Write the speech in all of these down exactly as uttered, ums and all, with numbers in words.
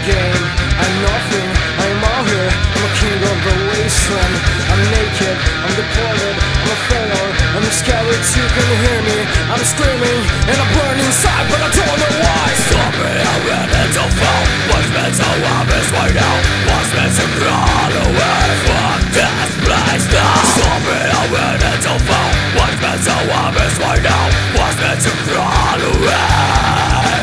game, I'm nothing, I'm all here. I'm a king of the wasteland. I'm naked, I'm deported, I'm a failure. I'm scared that you can hear me. I'm screaming and I'm burning inside, but I don't know why. Stop me, I'm ready to fall. What's meant to love is right now. What's meant to run away from this place now. Stop me, I'm ready to fall. What's meant to love is right now. What's meant to run away.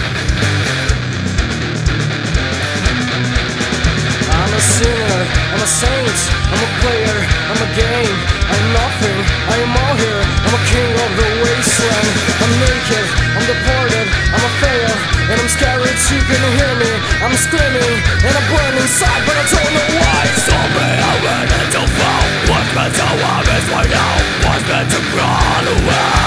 I'm a sinner, I'm a saint, I'm a player, I'm a game, I'm nothing, I am all here. I'm a king of the wasteland. I'm naked, I'm deported, I'm a failure, and I'm scared that you can hear me. I'm screaming and I'm burning inside, but I don't know why. Stop me, I'm ready to fall. What's meant to love is right now. What's meant to run away.